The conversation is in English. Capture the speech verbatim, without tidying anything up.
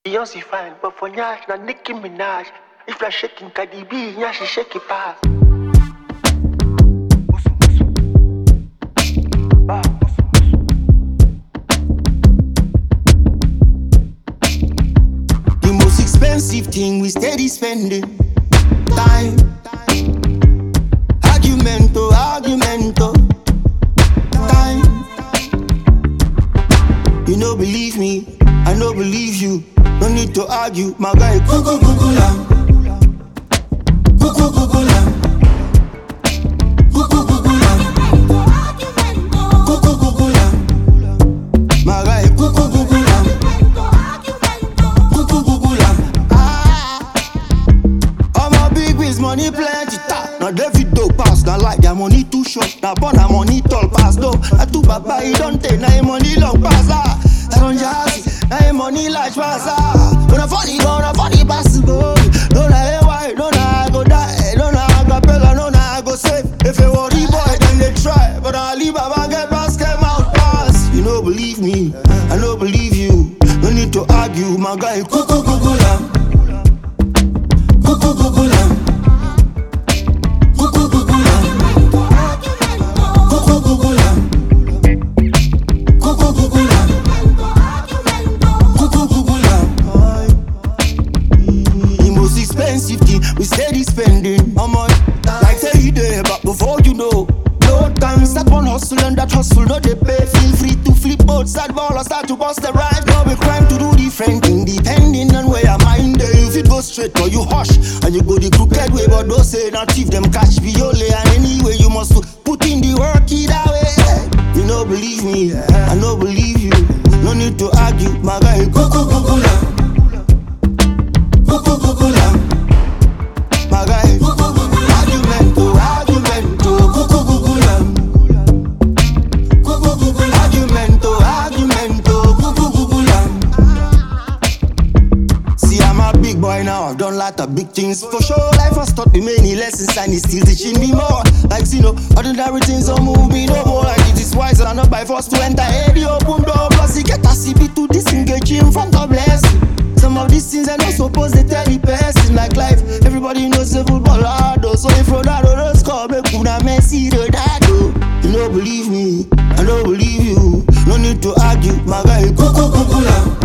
Beyonce fine, but for Nyash, na Nicki Minaj. If you're shaking Cardi B, Nyash shake it fast. The most expensive thing we steady spending time. Argumento, argumento, time. You no believe me, I no believe you. No need to argue, my guy. Cuckoo, cuckoo, lamb. Cuckoo, cuckoo, lamb. Cuckoo, cuckoo, lamb. Cuckoo, cuckoo, lamb. My guy. Cuckoo, cuckoo, lamb. Cuckoo, cuckoo, lamb. Ah, all my big biz money plenty. Ta. Now David do pass, now like their money too short. Now born a money tall pass though. I too baba, he don't take now money long pass. Ah, I don't jazz. Now money large pass. Ah, don't funny, don't funny possible. Don't know why, don't know I go die, don't know I go pella, don't know I go save. If you worry boy, then they try, but I leave Baba get pass, get out pass. You don't believe me, I don't believe you. No need to argue, my guy. Cuckoo, cuckoo, lamb. Cuckoo, cuckoo, lamb. Cuckoo, cuckoo, lamb. Cuckoo, cuckoo, lamb. Cuckoo, cuckoo, lamb. Cuckoo, cuckoo, lamb. The most expensive thing we steady spending. How much? Like say you there, but before you know, no time start one hustle and that hustle no they pay. Feel free to flip boats, that ball or start to bust the ride. No be crime to do different thing, depending on where your mind is. If it goes straight or you hush, and you go the crooked way, but don't say not thief them catch Biole. And anyway you must put in the work either way. You no believe me, I no believe you. No need to argue, my guy. Cuckoo, cuckoo, lamb. Cuckoo, cuckoo, lamb. My guy. Argumento, argumento. Cuckoo, cuckoo, lamb. Cuckoo, cuckoo, argumento, argumento. Cuckoo, cuckoo, lamb. See, I'm a big boy now. I've done lot of big things for sure. Life has taught me many lessons and it's still teaching me more. Like, you know, ordinary things don't move me no more. Like it is wise and not by force to enter any open door. Plus, you get a C B to disengage in front of blessing. Some of these things are not supposed to tell the person. Like life, everybody knows the football hard. So if Ronaldo does score, make una Messi Ronaldo. You don't believe me, I don't believe you. No need to argue, my guy. Cuckoo, cuckoo, lamb.